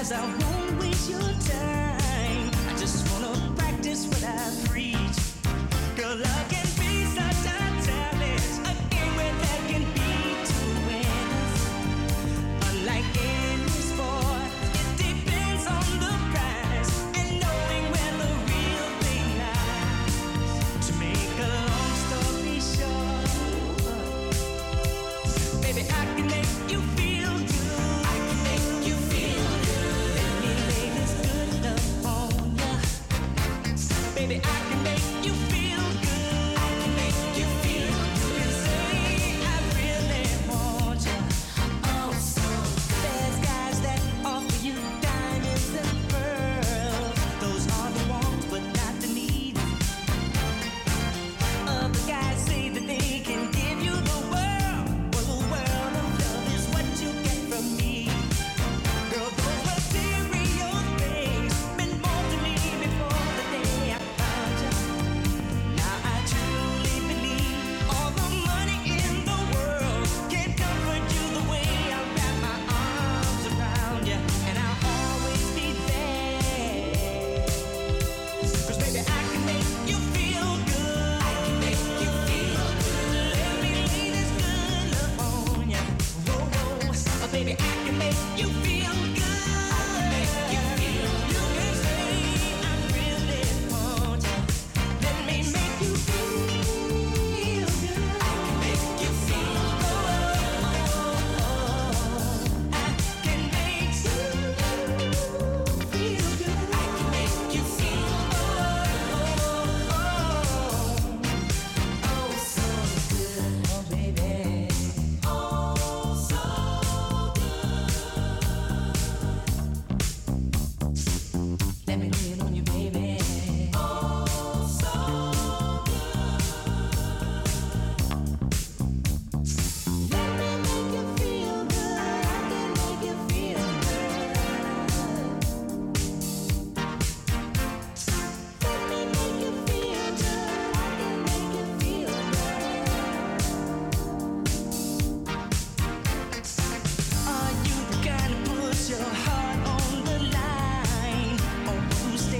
Your heart on the line, or who's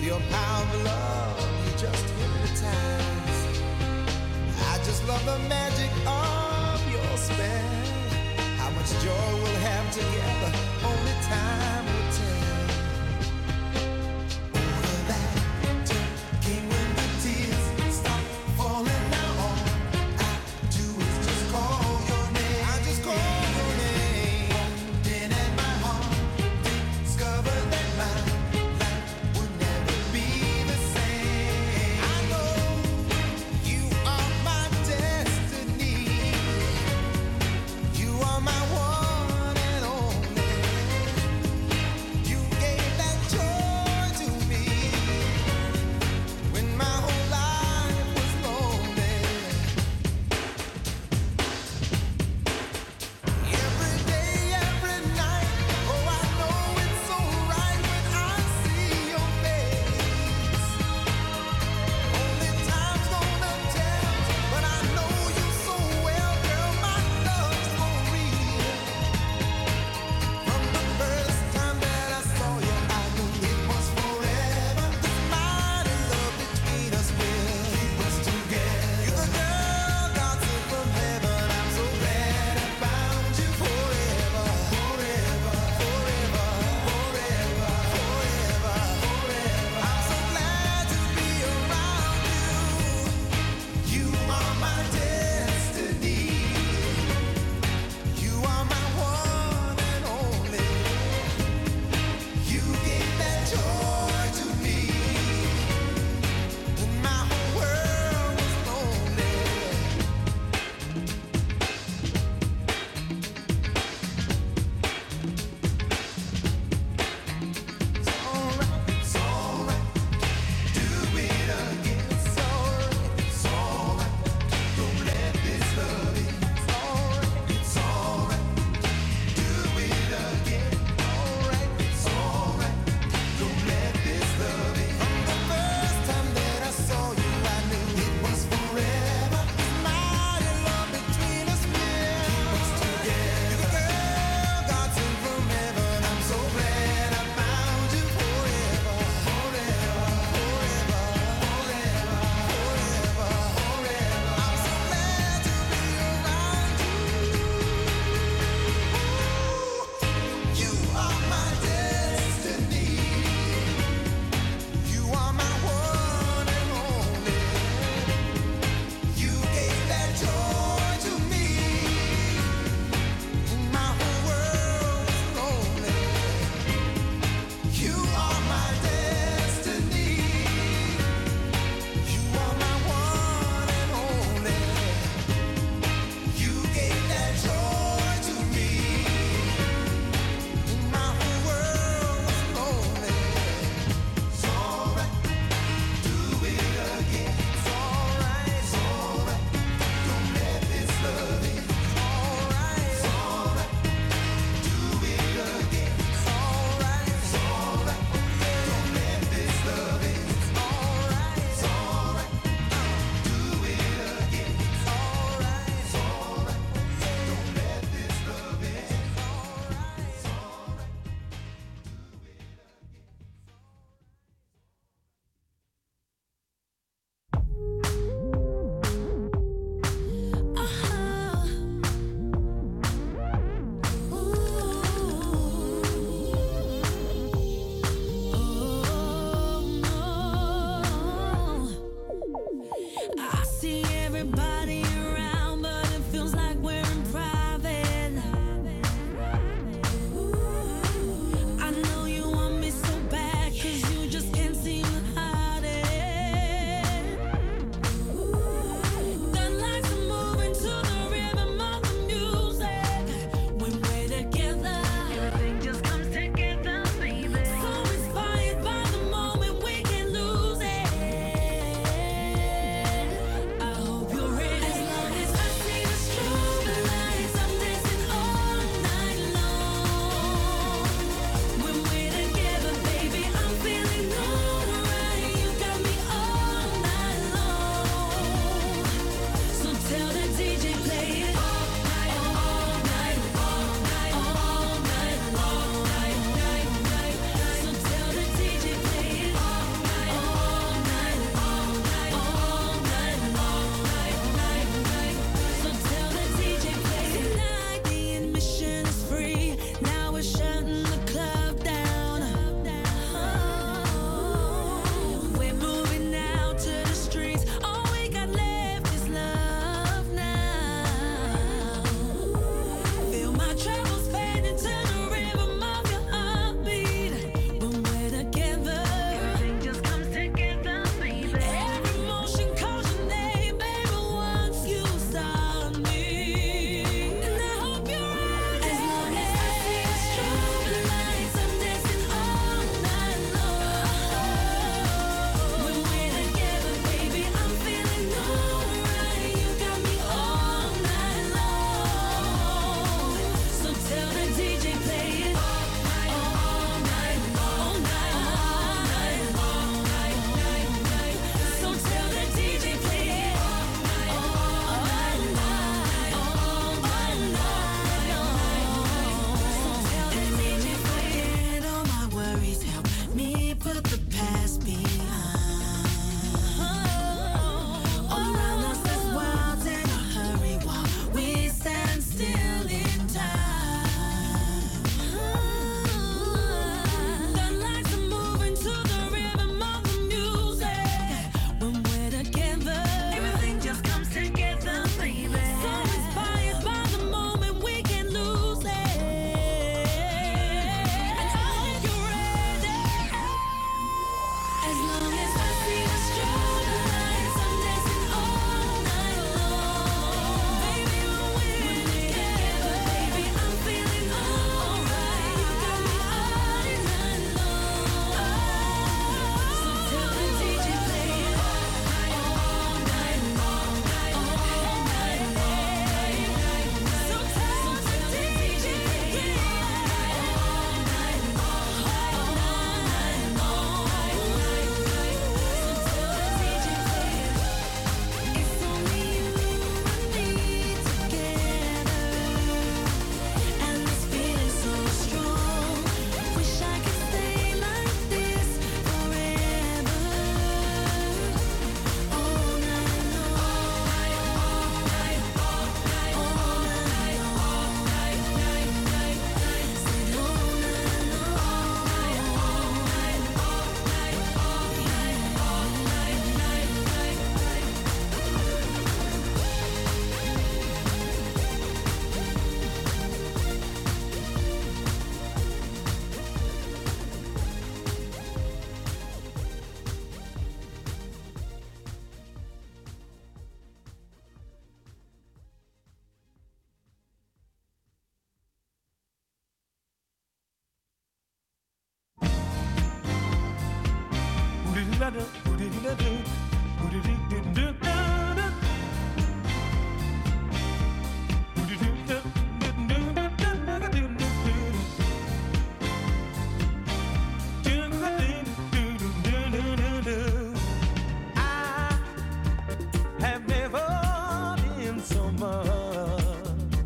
Your power of love, you just hypnotize. I just love the magic of your spell. How much joy we'll have together, only time will tell. Over that came when the tears stop falling now. All I do is just call your name. I just call your name. Walked in at my heart, discovered that my life would never be the same. I know you are my destiny. You are my one and only. have never been so much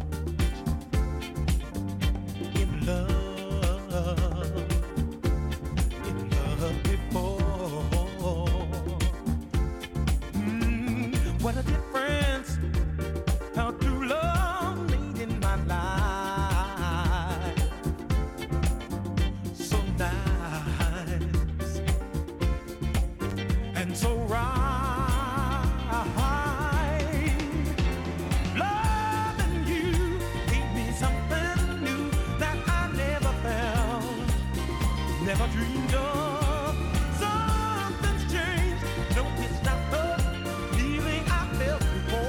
in love before. What a difference how true love made in my life. So nice and so right. Loving you gave me something new that I never felt, never dreamed of. Something's changed. No, it's not the feeling I felt before.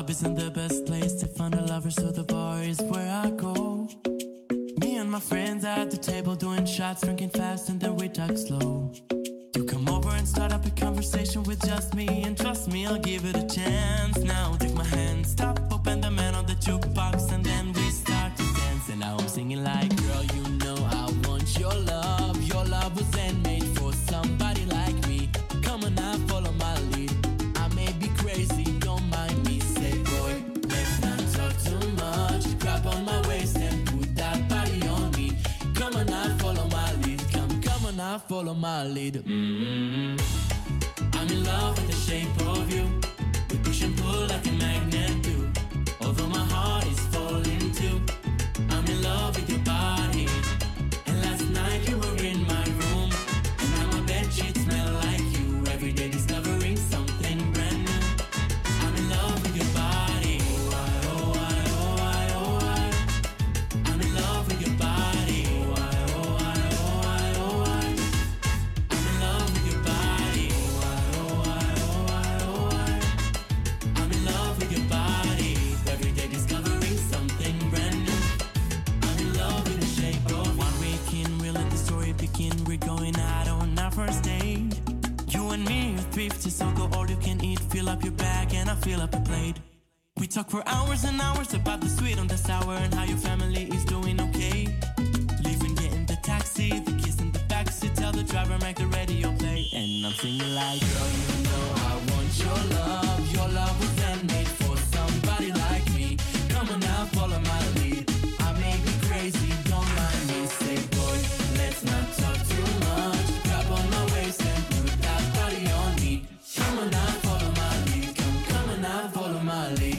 club isn't the best place to find a lover, so the bar is where I go. Me and my friends at the table doing shots, drinking fast, and then we talk slow. You come over and start up a conversation with just me, and trust me, I'll give it a chance. Now take my hand, stop, open the man on the jukebox, and then we start to dance. And now I'm singing like, girl, you know I want your love. Your love was handmade for somebody like me. Come on now, follow my lead. I may be crazy, don't mind me. Say, boy, let's not talk too much. Grab on my waist and put that body on me. Come on now, follow my lead. Come on now, follow my lead. I'm in love with the shape of you. We push and pull like a magnet do. Although my heart is falling too. I'm in love with your body. And last night you were in my room. And now my bedsheets smell like you. Every day discovering something brand new. I'm in love with your body. Oh, I, oh, I, oh, I. I'm in love with your body. Oh, I, oh, I, oh, I, oh, I. I'm in love with your body. Oh, I, oh, I, oh, I. I'm in love with your body. Every day discovering something brand new. I'm in love with the shape of 1 week in, we let the story begin. We're going out on our first date. You and me are thrifty, so go all you can eat. Fill up your bag and I fill up your plate. We talk for hours and hours about the sweet and the sour, and how your family is doing okay. Leaving, getting the taxi, the kiss in the backseat. Tell the driver, make the radio play. And I'm singing like, girl, you know I want your love. Your love was handmade for somebody like me. Come on now, follow my lead. I may be crazy, don't mind me. Say, boy, let's not talk too much. Grab on my waist and put that body on me. Come on now, follow my lead. Come on now, follow my lead.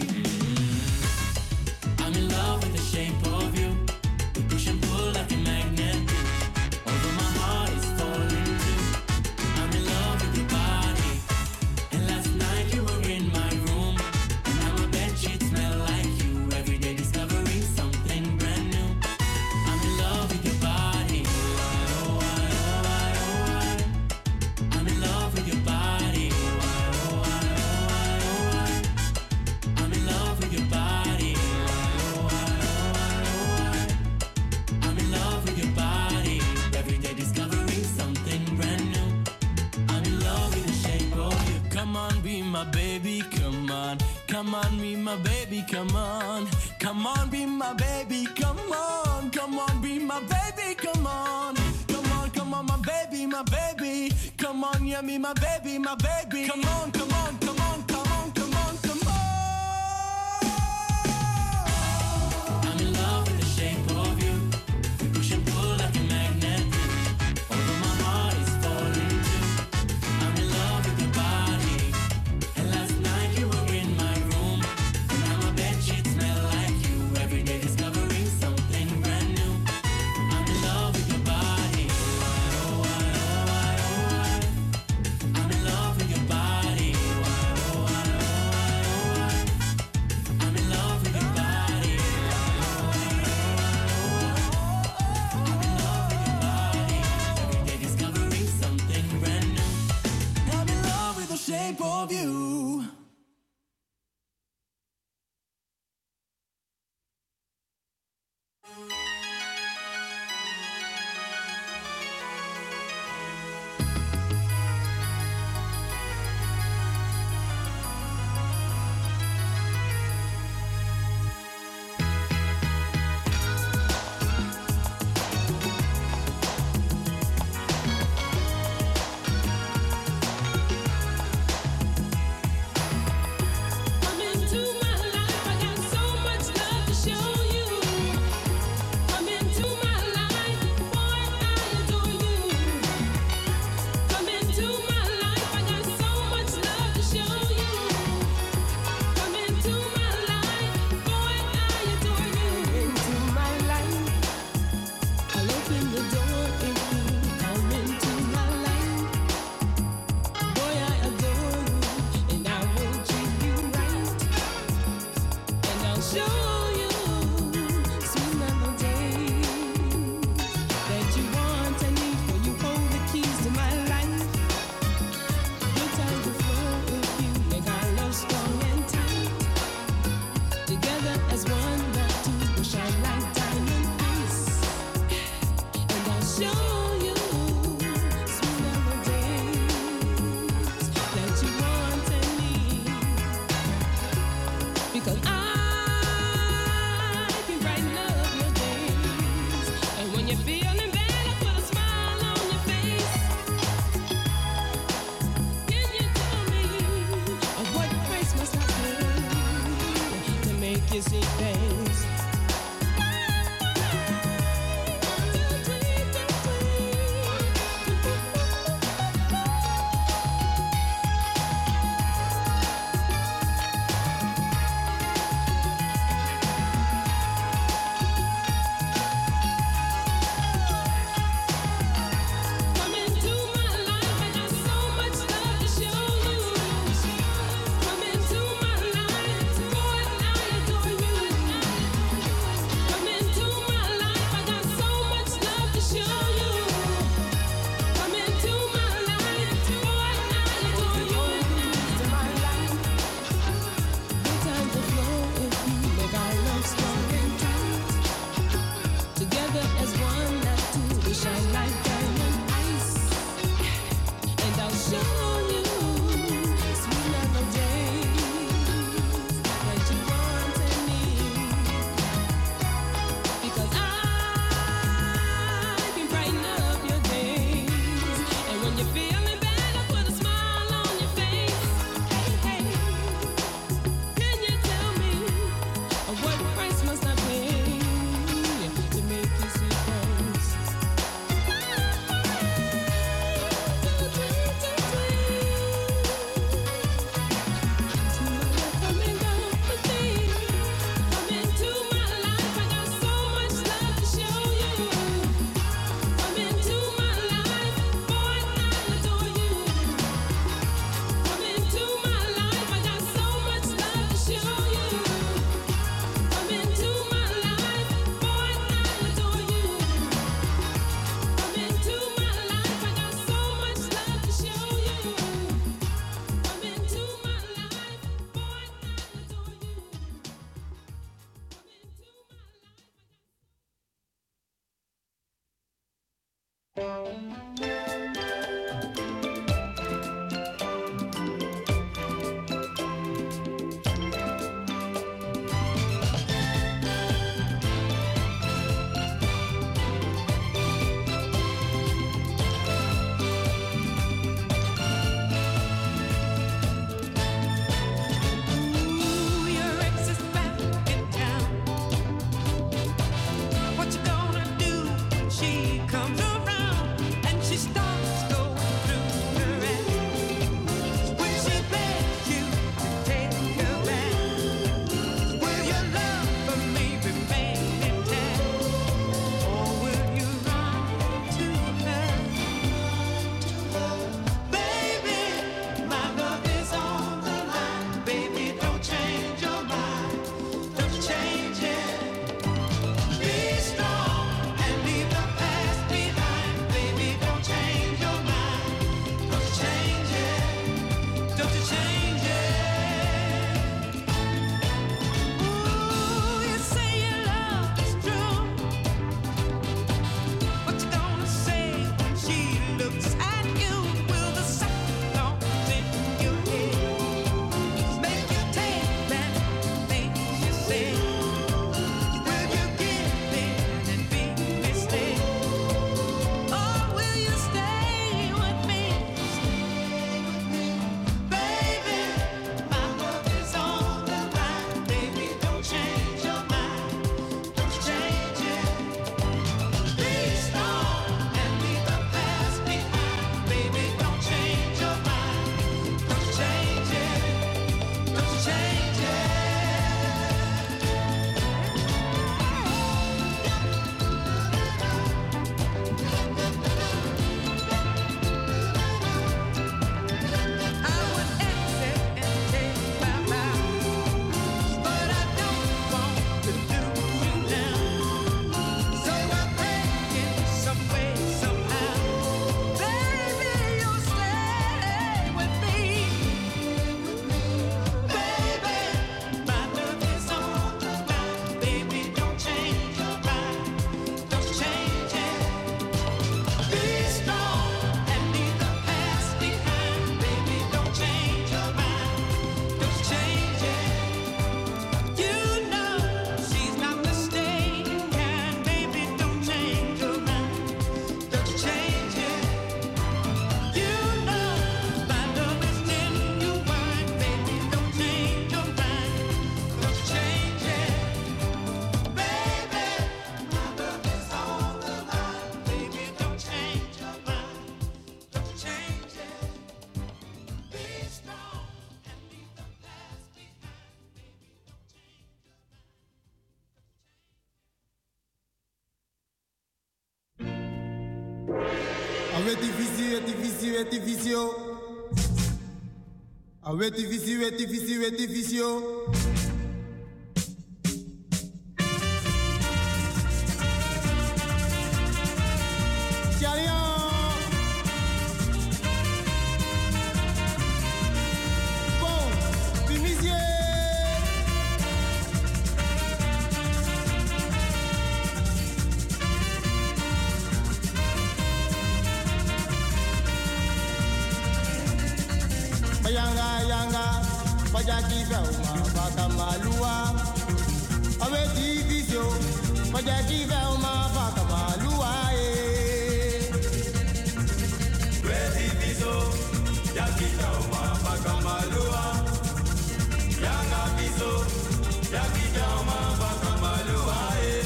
I'm in love with the shape of you. We push and pull like a magnet do. Although my heart is falling too. I'm in love with your body. And last night you were in my room. And now my bedsheets smell like you. Every day discovering something brand new. I'm in love with your body. Oh, I, oh, I, oh, I. I'm in love with your body. Oh, I, oh, I, oh, I. I'm in love with your body. Oh, I, oh, I, oh, I. I'm in love with your body. Every day discovering something brand new. I'm in love with the shape of you. Come on, be my baby, come on. Come on, be my baby, come on. Come on, be my baby, come on. Come on, be my baby, come on. Come on, my baby, my baby. Come on, yeah, me, my baby, my baby. Come on, come on, come on, come on, come on, come on. I'm in love with the shape of you. We push and pull like a magnet do. Although my heart is falling too. I'm in love with your body. And last night you were in my room. And now my bedsheets smell like you. Every day discovering something brand new. I'm in love with your body. Oh, I, oh, I, oh, I. I'm in love with your body. Oh, I, oh, I, oh, I. I'm in love with your body. Oh, I, oh, I, oh, I. I'm in love with your body. Every day discovering something brand new. I'm in love with the shape of you. Come into my life, I got so much love to show you. Come into my life, boy, I adore you. What you gonna do when she comes around? Aveti visio. Aveti visio. Yanga, pajaki velma, baka malua. Awe divisio, pajaki velma, baka malua. We divisio, yaki velma, baka malua. Yanga viso, yaki velma, baka malua.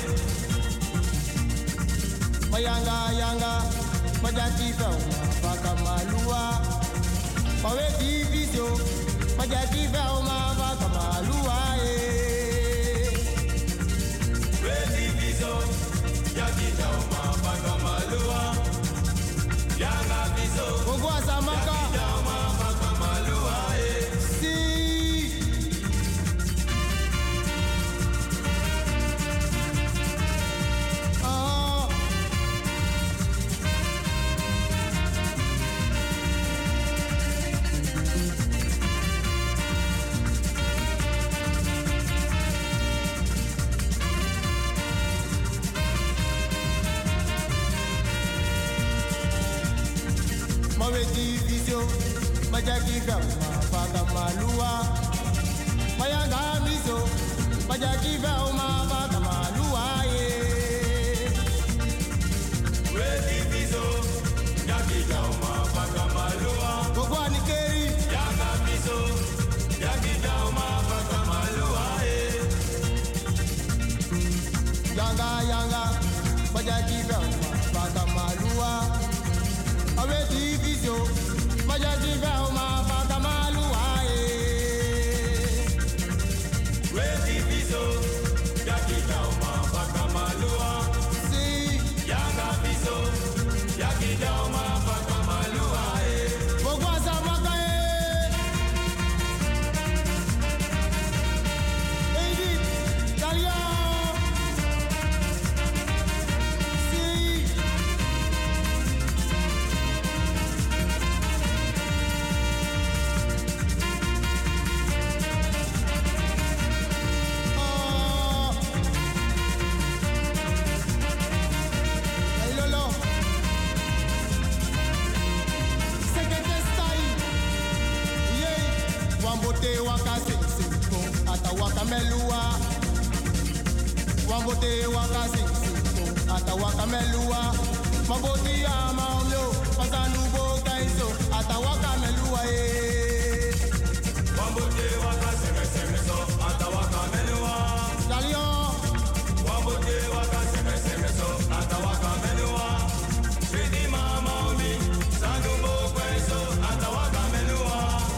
Yanga, pajaki velma, baka malua. Awe divisio, pajaki velma, baka malua. We divisio, yaki velma, baka malua. Yanga viso, Ogwa Samaka, yaki velma, baka malua. Si. Mawe divisio, pajaki velma, baka malua. Mayanga miso, pajaki velma, baka malua. We divisio, yaki velma, baka malua. Ogwa Nikeri, yanga miso, yaki velma, baka malua. Yanga, pajaki velma, baka malua. Awe divisio, pajaki velma, baka malua. We divisio, yaki velma, baka malua. Si, yanga viso, yaki velma, baka malua. Ogwa Samaka, Edith, Talia. Si. Melua, wambote waka sing sing, ata waka melua, maboti ama omyo, pasanu bo kaiso, ata waka melua wambote waka sing sing so, ata waka melua. Dalio, wambote waka sing sing so, ata waka melua. Shidi mama omi, sanu bo kaiso, ata waka melua.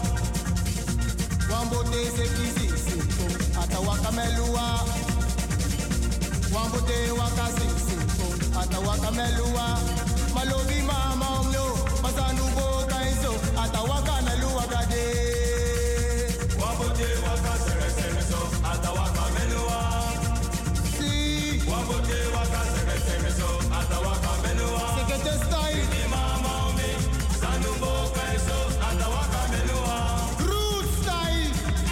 Wambote sekisi. Atawaka melua, wambote waka sing sing, atawaka melua, malobi mama omyo, masanu bo kaiso, atawaka melua gade. Wambote waka sing sing so, atawaka melua. Si, wambote waka sing sing so, atawaka melua. Sekete style, di mama omi, sanu bo kaiso, atawaka melua. Root style.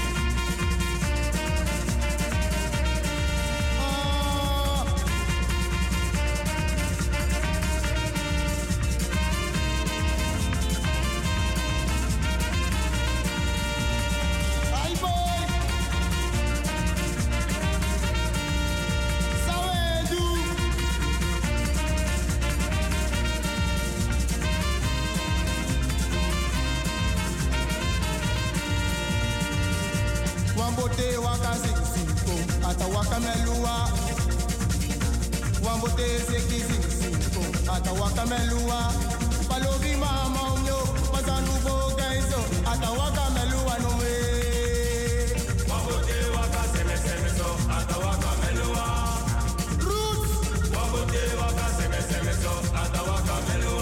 Wambote waka sing sing, atawaka melua. Wambote seki sing sing, atawaka melua. Palobi mama omyo, pasanu bo kaiso, atawaka melua no me. Wambote waka sing sing so, atawaka melua. Roots. Wambote waka sing sing so, atawaka melua.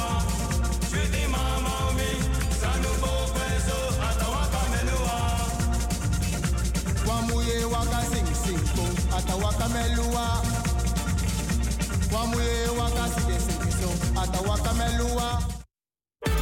atawaka melua. Wamuye waka sike sike so, atawaka melua.